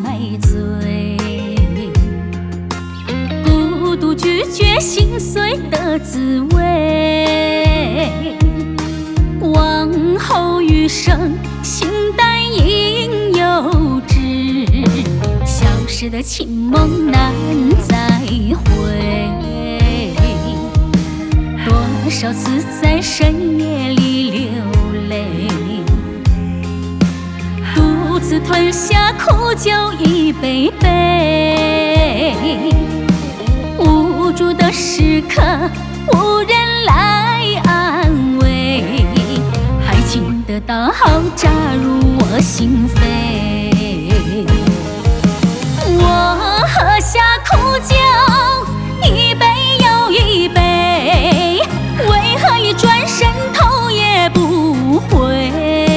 醉，孤独拒绝心碎的滋味。往后余生，心淡应有之，消失的情梦难再回。多少次在深夜里流泪，独自吞下苦酒一杯杯。无助的时刻，无人来安慰，爱情的刀扎入我心扉。我喝下苦酒，一杯又一杯，为何一转身头也不回？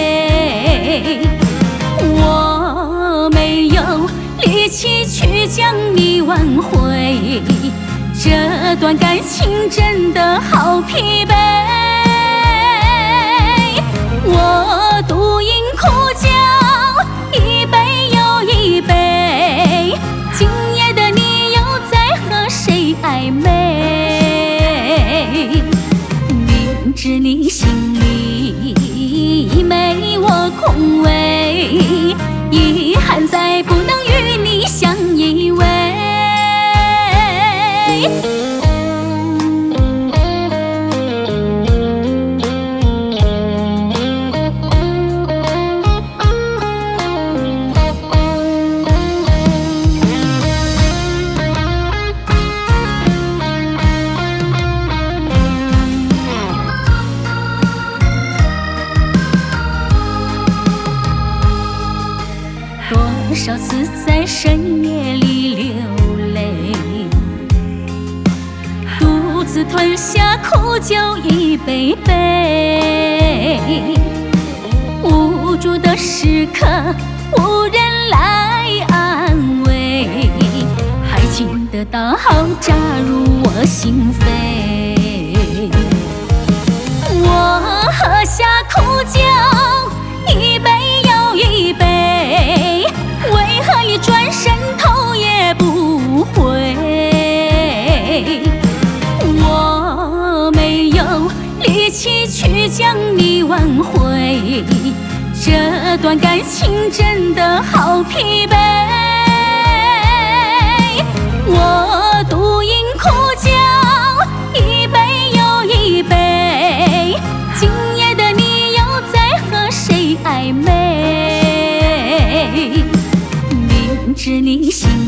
我没有力气去将你挽回，这段感情真的好疲惫。我独饮苦酒，一杯又一杯，今夜的你又在和谁暧昧？明知你心里没我空位，遗憾再不能与你相依偎。多少次在深夜里流泪，独自吞下苦酒一杯杯。无助的时刻，无人来安慰，爱情的刀扎入我心扉。我喝下苦酒，一杯又一杯，为何一转身头也不回？我没有力气去将你挽回，这段感情真的好疲惫。我独饮苦酒，一杯又一杯，今夜的你又在和谁暧昧？明知你心